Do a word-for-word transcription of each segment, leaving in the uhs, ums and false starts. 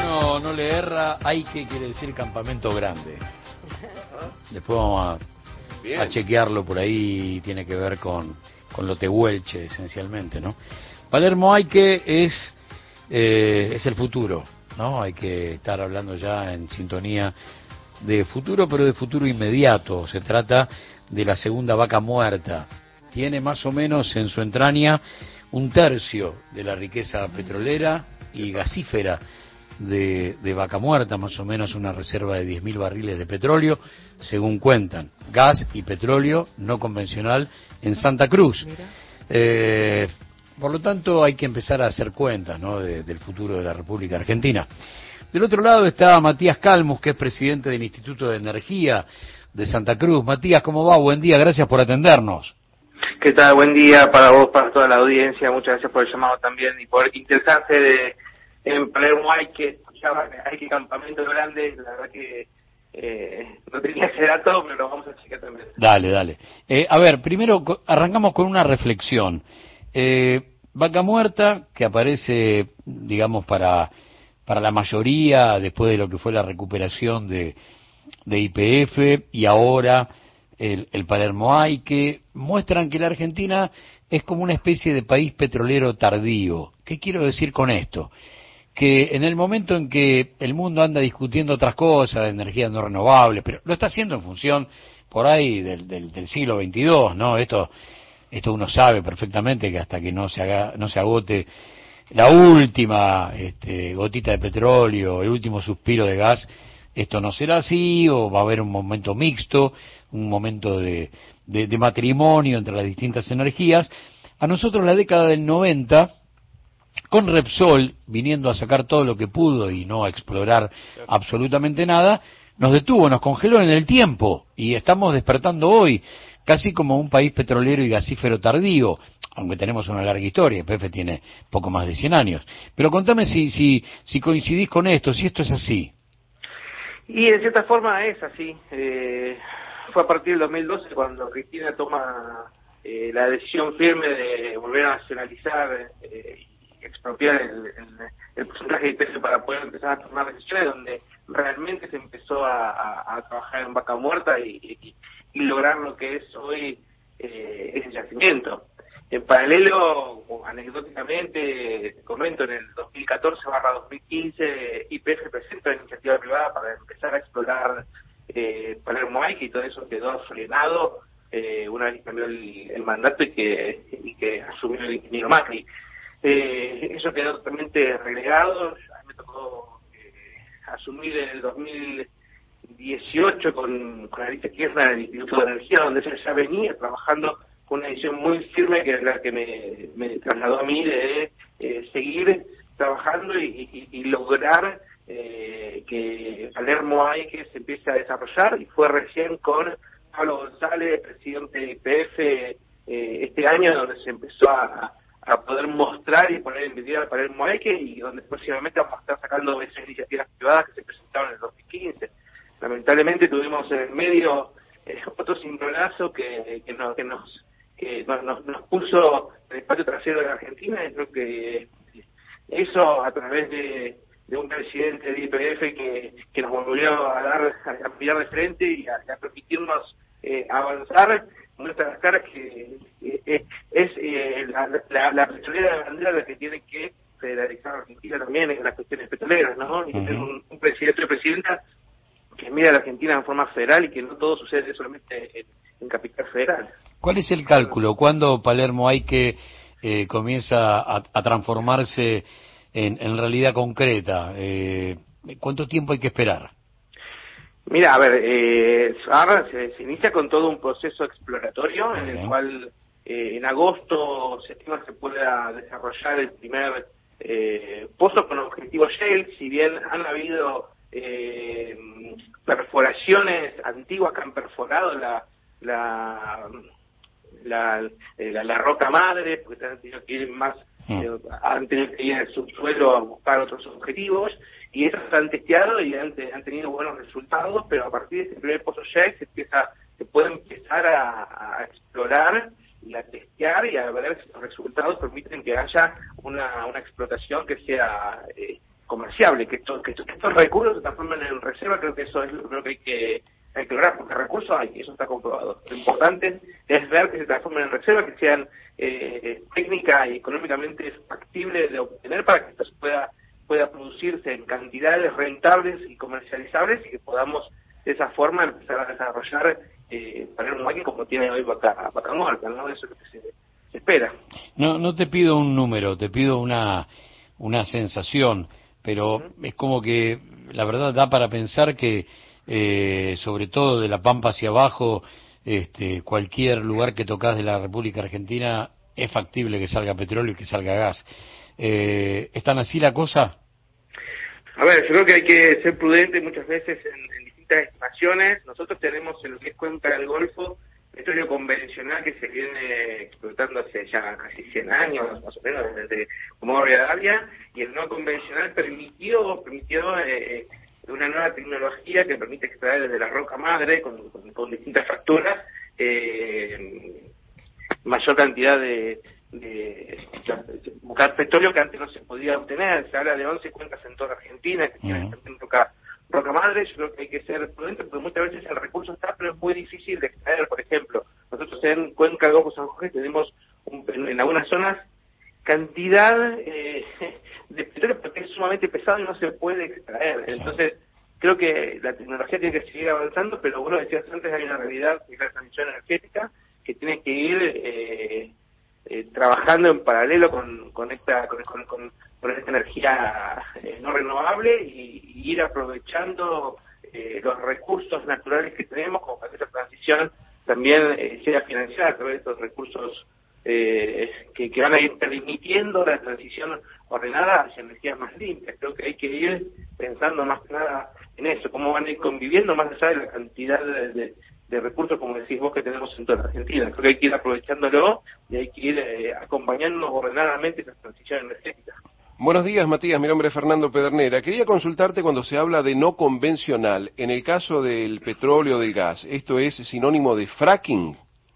uno no le erra, hay que quiere decir campamento grande. Después vamos a, a chequearlo por ahí, tiene que ver con, con lo tehuelche esencialmente, ¿no? Palermo Hayque es, eh, es el futuro, ¿no? Hay que estar hablando ya en sintonía de futuro, pero de futuro inmediato. Se trata de la segunda vaca muerta. Tiene más o menos en su entraña un tercio de la riqueza petrolera y gasífera de, de Vaca Muerta, más o menos una reserva de diez mil barriles de petróleo, según cuentan, gas y petróleo no convencional en Santa Cruz. Eh, por lo tanto, hay que empezar a hacer cuentas, ¿no?, de, del futuro de la República Argentina. Del otro lado está Matías Calmus, que es presidente del Instituto de Energía de Santa Cruz. Matías, ¿cómo va? Buen día, gracias por atendernos. ¿Qué tal? Buen día para vos, para toda la audiencia. Muchas gracias por el llamado también y por interesarse de, en Palermo Hayque. Escuchaba que hay que campamento grande, la verdad que eh, no tenía ese dato, pero lo vamos a checar también. Dale, dale. Eh, a ver, primero arrancamos con una reflexión. Eh, Vaca Muerta, que aparece, digamos, para, para la mayoría, después de lo que fue la recuperación de, de Y P F y ahora el, el Palermo Hayque, muestran que la Argentina es como una especie de país petrolero tardío. ¿Qué quiero decir con esto? Que en el momento en que el mundo anda discutiendo otras cosas, de energías no renovables, pero lo está haciendo en función por ahí del, del, del siglo veintidós, ¿no? Esto, esto uno sabe perfectamente que hasta que no se haga, no se agote la última este, gotita de petróleo, el último suspiro de gas, esto no será así, o va a haber un momento mixto, un momento de, de, de matrimonio entre las distintas energías. A nosotros la década del noventa, con Repsol viniendo a sacar todo lo que pudo y no a explorar absolutamente nada, nos detuvo, nos congeló en el tiempo y estamos despertando hoy casi como un país petrolero y gasífero tardío, aunque tenemos una larga historia. Y P F tiene poco más de cien años. Pero contame si, si, si coincidís con esto, si esto es así. Y en cierta forma es así. Eh, fue a partir del dos mil doce cuando Cristina toma eh, la decisión firme de volver a nacionalizar eh, y expropiar el, el, el porcentaje de I P F para poder empezar a tomar decisiones, donde realmente se empezó a, a, a trabajar en Vaca Muerta y, y, y lograr lo que es hoy eh, ese yacimiento. En paralelo, anecdóticamente, te comento, en el dos mil catorce barra dos mil quince, Y P F presenta una iniciativa privada para empezar a explorar eh, Palermo Hayque, y todo eso quedó frenado eh, una vez que cambió el, el mandato y que, y que asumió el ingeniero Macri. Eh, eso quedó totalmente relegado. A mí me tocó eh, asumir en el dos mil dieciocho con, con Alicia Kirchner en el Instituto de Energía, donde ella ya venía trabajando con una decisión muy firme, que es la que me, me trasladó a mí de eh, seguir trabajando y, y, y lograr eh, que Palermo Hayque se empiece a desarrollar, y fue recién con Pablo González, presidente de Y P F, eh, este año, donde se empezó a, a poder mostrar y poner en medida a Palermo Hayque, y donde próximamente vamos a estar sacando esas iniciativas privadas que se presentaron en el dos mil quince. Lamentablemente tuvimos en el medio eh, otro cimbronazo que, que, no, que nos que nos, nos, nos puso en el patio trasero de la Argentina, y creo que eso, a través de, de un presidente de Y P F que, que nos volvió a dar, a mirar de frente y a, a permitirnos eh, avanzar, muestra las caras que eh, es eh, la, la, la petrolera de bandera la que tiene que federalizar a Argentina también en las cuestiones petroleras, ¿no? Y tener un, un presidente o presidenta que mira a la Argentina en forma federal, y que no todo sucede solamente en, en capital federal. ¿Cuál es el cálculo? ¿Cuándo Palermo Hayque eh, comienza a, a transformarse en, en realidad concreta? Eh, ¿Cuánto tiempo hay que esperar? Mira, a ver, eh, ahora se, se inicia con todo un proceso exploratorio, en el cual eh, en agosto, septiembre se pueda desarrollar el primer eh, pozo con objetivo Shale. Si bien han habido eh, perforaciones antiguas que han perforado la la la, la, la roca madre, porque han tenido que ir más, eh, han tenido que ir al subsuelo a buscar otros objetivos, y esos se han testeado y han, han tenido buenos resultados, pero a partir de ese primer pozo Shale se empieza, se puede empezar a, a explorar y a testear, y a ver si los resultados permiten que haya una, una explotación que sea eh, comerciable, que, esto, que, esto, que estos recursos se transformen en reserva. Creo que eso es lo que hay que, hay que lograr, porque recursos hay, eso está comprobado. Lo importante es ver que se transformen en reserva, que sean eh, técnica y económicamente factibles de obtener para que esto se pueda, pueda producirse en cantidades rentables y comercializables, y que podamos de esa forma empezar a desarrollar eh, para un máquina como tiene hoy Vaca, Vaca Muerta, ¿no? Eso es lo que se, se espera. No, no te pido un número, te pido una, una sensación, pero uh-huh. es como que la verdad da para pensar que eh, sobre todo de La Pampa hacia abajo, este, cualquier lugar que tocas de la República Argentina es factible que salga petróleo y que salga gas. Eh, ¿Están así la cosa? A ver, yo creo que hay que ser prudente muchas veces en, en distintas estimaciones. Nosotros tenemos en lo que es Cuenca del Golfo petróleo convencional que se viene explotando hace ya casi cien años, más o menos, desde como Rivadavia, y el no convencional permitió, permitió eh, una nueva tecnología que permite extraer desde la roca madre, con, con, con distintas fracturas, eh, mayor cantidad de, de, de buscar petróleo que antes no se podía obtener. Se habla de once cuencas en toda Argentina que tienen uh-huh. también roca roca madre. Yo creo que hay que ser prudente porque muchas veces el recurso está, pero es muy difícil de extraer. Por ejemplo, nosotros en Cuenca del Golfo San Jorge tenemos un, en, en algunas zonas cantidad eh, de petróleo porque es sumamente pesado y no se puede extraer. Entonces creo que la tecnología tiene que seguir avanzando, pero vos lo decías antes, hay una realidad que es la transición energética que tiene que ir eh, eh, trabajando en paralelo con, con esta con, con, con, con esta energía eh, no renovable y, y ir aprovechando eh, los recursos naturales que tenemos como para que esa transición también eh, sea financiada a través de estos recursos eh, que, que van a ir permitiendo la transición ordenada hacia energías más limpias. Creo que hay que ir pensando más que nada en eso, cómo van a ir conviviendo más allá de la cantidad de, de de recursos, como decís vos, que tenemos en toda la Argentina. Creo que hay que ir aprovechándolo y hay que ir eh, acompañándonos ordenadamente esa transición energética. Buenos días, Matías. Mi nombre es Fernando Pedernera. Quería consultarte cuando se habla de no convencional. En el caso del petróleo o del gas, ¿esto es sinónimo de fracking?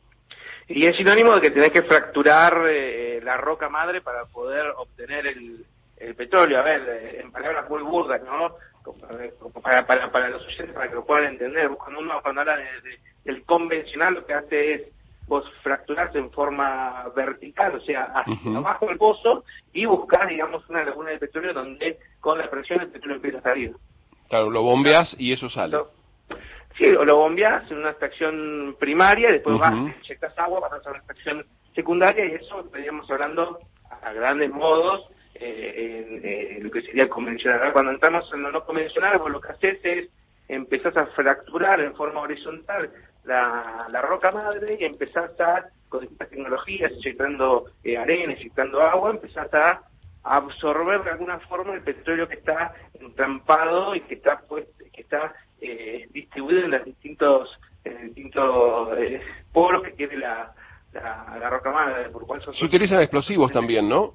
Y es sinónimo de que tenés que fracturar eh, la roca madre para poder obtener el, el petróleo. A ver, en palabras muy burdas, ¿no? Para, para, para los oyentes, para que lo puedan entender. Cuando uno cuando habla de, de, del convencional, lo que hace es vos fracturarse en forma vertical, o sea, hacia uh-huh. abajo del pozo, y buscar, digamos, una laguna de petróleo donde con la presión el petróleo empieza a salir. Claro, lo bombeás y eso sale. Lo, sí, o lo bombeás en una extracción primaria, y después uh-huh. vas, inyectas agua, vas a una extracción secundaria, y eso estaríamos hablando a grandes modos eh, en, eh, lo que sería convencional. Cuando entramos en lo no convencional, vos lo que haces es empezás a fracturar en forma horizontal la, la roca madre y empezás a, con distintas tecnologías, inyectando eh, arena, inyectando agua, empezás a absorber de alguna forma el petróleo que está entrampado y que está pues, que está eh, distribuido en los distintos, en distintos eh, poros que tiene la, la, la roca madre. Por cual son Se utilizan explosivos también, ¿no?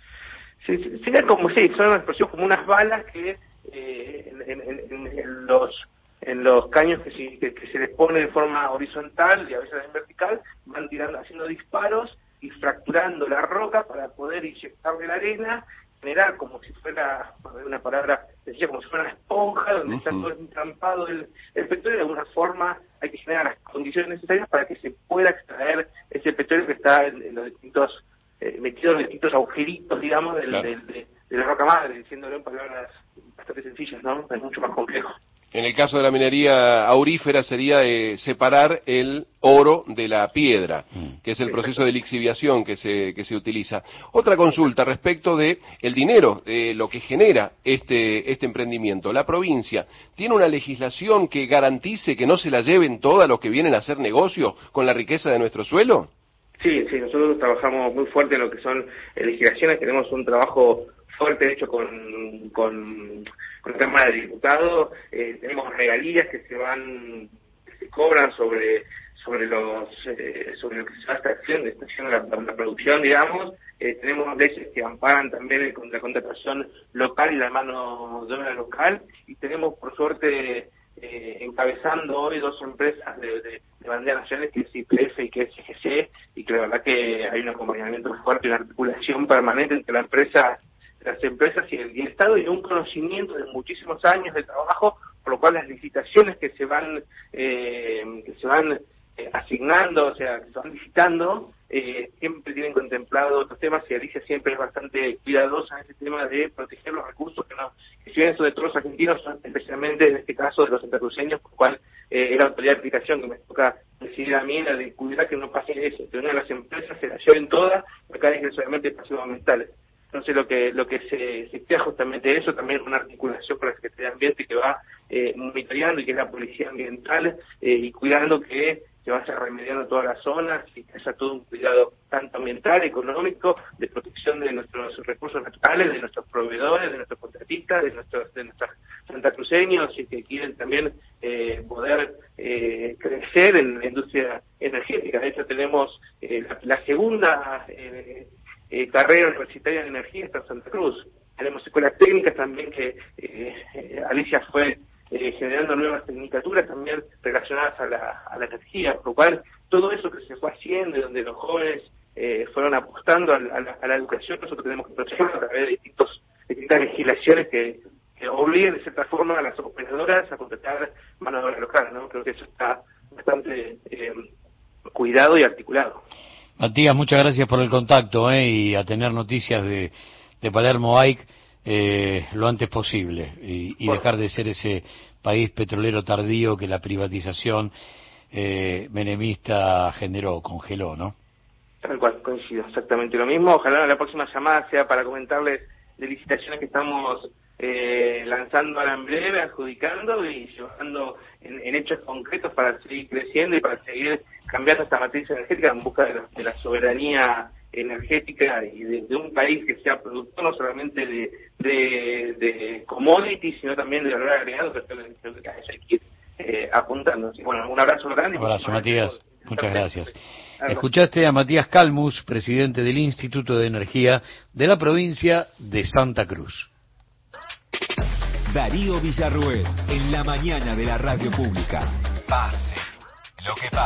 Sí, sí, sería como, sí, son explosivos como unas balas que eh, en, en, en, en los en los caños que, si, que, que se les pone de forma horizontal y a veces en vertical, van tirando, haciendo disparos y fracturando la roca para poder inyectarle la arena, generar como si fuera, una palabra decía, como si fuera una esponja donde uh-huh. está todo entrampado el, el petróleo. De alguna forma hay que generar las condiciones necesarias para que se pueda extraer ese petróleo que está en, en los distintos eh, metidos en distintos agujeritos, digamos, del, claro. del, de, de la roca madre, diciéndolo en palabras bastante sencillas, ¿no? Es mucho más complejo. En el caso de la minería aurífera sería eh, separar el oro de la piedra, que es el proceso de lixiviación que se que se utiliza. Otra consulta respecto de el dinero, de lo que genera este este emprendimiento. La provincia tiene una legislación que garantice que no se la lleven todas los que vienen a hacer negocio con la riqueza de nuestro suelo. Sí, sí, nosotros trabajamos muy fuerte en lo que son legislaciones, tenemos un trabajo fuerte hecho con con con la Cámara de Diputados, eh, tenemos regalías que se van, que se cobran sobre sobre los eh, sobre lo que se llama extracción, extracción de la, la producción, digamos. Eh, tenemos leyes que amparan también con la contratación local y la mano de obra local, y tenemos por suerte eh, encabezando hoy dos empresas de, de, de bandera nacionales, que es I P F y que es C G C, y que la verdad que hay un acompañamiento fuerte y una articulación permanente entre la empresa de las empresas y el, y el Estado, y un conocimiento de muchísimos años de trabajo, por lo cual las licitaciones que se van eh, que se van eh, asignando, o sea, que se van licitando, eh, siempre tienen contemplado otros temas, y Alicia siempre es bastante cuidadosa en ese tema de proteger los recursos que no, que si bien son de todos los argentinos, son especialmente en este caso de los santacruceños, por lo cual eh, la autoridad de aplicación que me toca decidir a mí era de cuidar que no pase eso, que una de las empresas se la lleven todas, acá es solamente pasivos ambientales. Entonces lo que lo que se, se crea justamente eso, también una articulación con la Secretaría de Ambiente que va eh, monitoreando, y que es la Policía Ambiental, eh, y cuidando que se vaya remediando todas las zonas y que haya todo un cuidado tanto ambiental, económico, de protección de nuestros recursos naturales, de nuestros proveedores, de nuestros contratistas, de nuestros de nuestros santacruceños, y que quieren también eh, poder eh, crecer en la industria energética. De hecho tenemos eh, la, la segunda eh, Eh, carrera universitaria de energía está en Santa Cruz. Tenemos escuelas técnicas también que eh, eh, Alicia fue eh, generando nuevas tecnicaturas también relacionadas a la, a la energía, por lo cual todo eso que se fue haciendo y donde los jóvenes eh, fueron apostando a la, a, la, a la educación, nosotros tenemos que protegerlo a través de distintos, distintas legislaciones que, que obliguen de cierta forma a las operadoras a contratar mano de obra local, ¿no? Creo que eso está bastante eh, cuidado y articulado. Matías, muchas gracias por el contacto, ¿eh? Y a tener noticias de, de Palermo A I C eh, lo antes posible, y, y dejar de ser ese país petrolero tardío que la privatización eh, menemista generó, congeló, ¿no? Tal cual, coincido, exactamente lo mismo. Ojalá la próxima llamada sea para comentarles de licitaciones que estamos eh, lanzando ahora en breve, adjudicando y llevando en, en hechos concretos para seguir creciendo y para seguir cambiando esta matriz energética en busca de la, de la soberanía energética y de, de un país que sea productor no solamente de, de, de commodities, sino también de valor agregado, que es lo que hay que ir eh, apuntando. Así, bueno, un abrazo grande. Un abrazo, Matías. Muchas gracias. Escuchaste a Matías Calmus, presidente del Instituto de Energía de la provincia de Santa Cruz. Darío Villarruel, en la mañana de la radio pública. Pase lo que pase.